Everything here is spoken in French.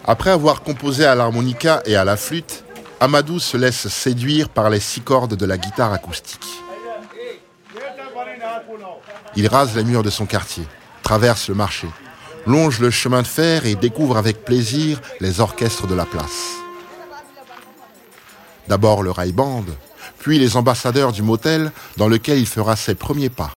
Après avoir composé à l'harmonica et à la flûte, Amadou se laisse séduire par les 6 cordes de la guitare acoustique. Il rase les murs de son quartier, traverse le marché, longe le chemin de fer et découvre avec plaisir les orchestres de la place. D'abord le rail band, puis les ambassadeurs du motel dans lequel il fera ses premiers pas.